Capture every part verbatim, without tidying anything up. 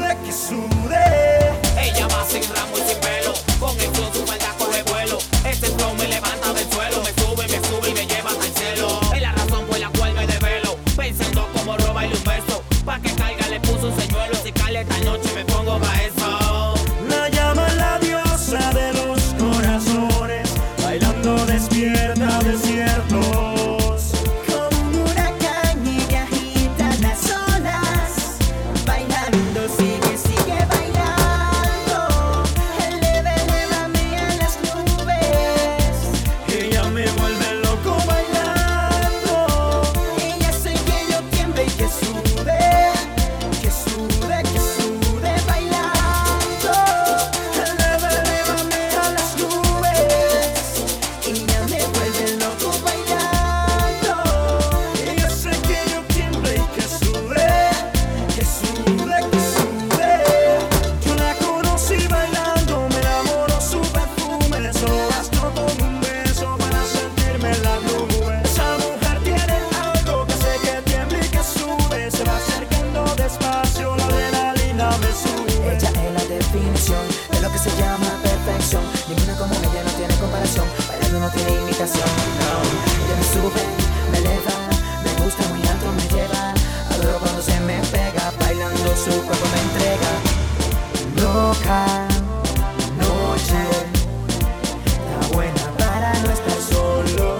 sude, que sude. Ella va sin ramo y sin pelo, con el flow su maldad coge vuelo. Este flow me levanta del suelo, me sube, me sube y me lleva hasta el cielo. Es la razón por la cual me develo, pensando como robarle un beso. Pa' que caiga le puso un señuelo, si cae esta noche me pongo pa' eso. La llama la diosa de los corazones, bailando despierta desiertos. Como un huracán y agita las olas, bailando sigue, sigue bailando. Eleva, elévame a las nubes. Ella me vuelve loco bailando. Ella hace que yo tiemble y que sude, que sude, que sude bailando. Eleva, elévame a las nubes. Ella me vuelve loco bailando. Ella sé que yo tiemble y que sude, que sude, que sude. Yo la conocí bailando, me enamoró su perfume. Solo bastó con un beso para sentirme en las nubes. Esa mujer tiene algo que sé que tiembla y que sube. Se va acercando despacio, la adrenalina me sube. Ella es la definición de lo que se llama perfección. Ninguna como ella no tiene comparación. Bailando no tiene imitación, no. Ella me sube, me eleva, me gusta muy alto, me lleva. Adoro cuando se me pega, bailando su cuerpo me entrega. Loca noche, está buena para no estar solo.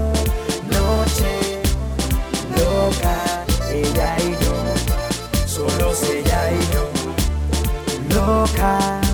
Noche loca, ella y yo, solos ella y yo. Loca